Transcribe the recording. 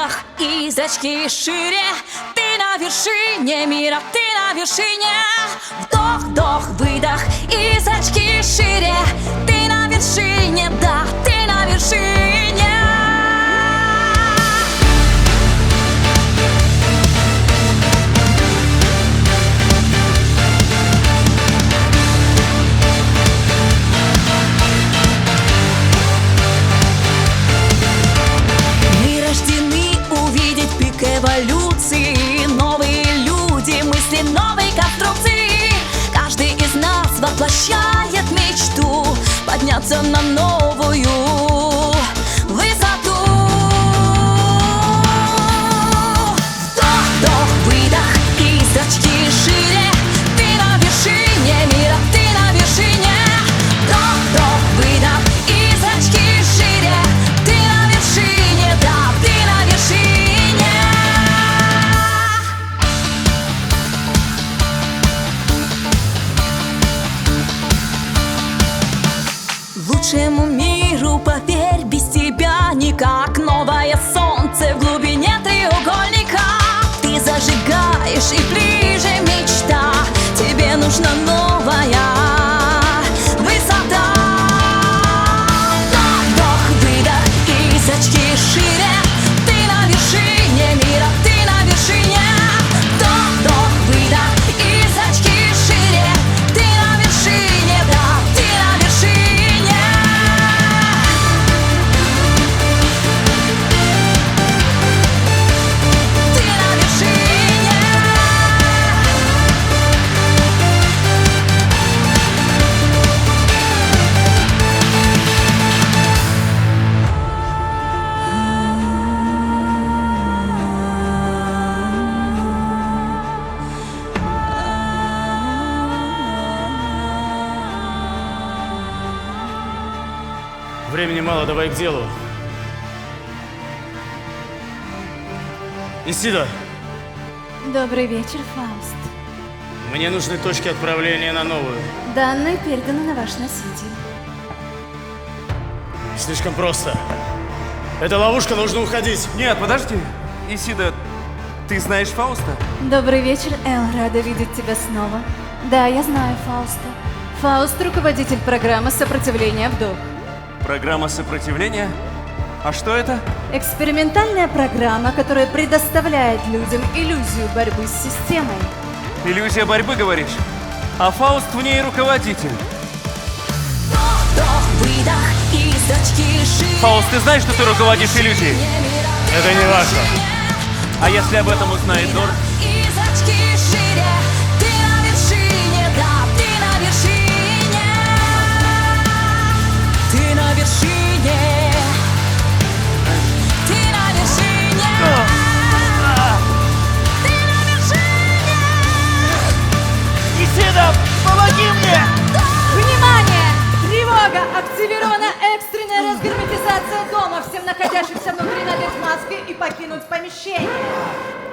выдох и зрачки шире. Ты на вершине мира, ты на вершине. Вдох, вдох, выдох и зрачки шире. Ты на вершине, да, ты на вершине. Эволюции, новые люди, мысли новой конструкции. Каждый из нас воплощает мечту подняться на новую высоту. Вдох, вдох, выдох и зрачки шире. Ты на вершине мира, ты на вершине. Вдох, вдох, выдох и зрачки шире. Ты на вершине, да, ты на вершине. Лучшему миру, поверь, без тебя никак. Новое солнце в глубине треугольника. Ты зажигаешь и ближе мечта. Тебе нужна новая высота. Вдох, выдох и зрачки шире. Ты на вершине мира, ты на вершине. Вдох, вдох, выдох и зрачки шире. Ты на вершине, да, ты на вершине. Времени мало, давай к делу. Исида, Добрый вечер, Фауст. мне нужны точки отправления на новую. Данные переданы на ваш носитель. Слишком просто. Это ловушка, нужно уходить. Нет, подожди. Исида, ты знаешь Фауста? Добрый вечер, Эл. Рада видеть тебя снова. Да, я знаю Фауста. Фауст — руководитель программы сопротивления «Вдох». Программа сопротивления? А что это? Экспериментальная программа, которая предоставляет людям иллюзию борьбы с системой. Иллюзия борьбы, говоришь? А Фауст в ней руководитель. Вдох, вдох, выдох и зрачки шире. Фауст, ты знаешь, что ты руководишь иллюзией? Это не важно. А если об этом узнает Дор? И зрачки шире. Ты на вершине, да, ты на вершине. Ты на вершине. Ты на вершине. Ты на вершине. Исида, помоги мне! Внимание! Тревога! Активирована экстренная разгерметизация дома. Всем находящимся внутри надеть маски и покинуть помещение.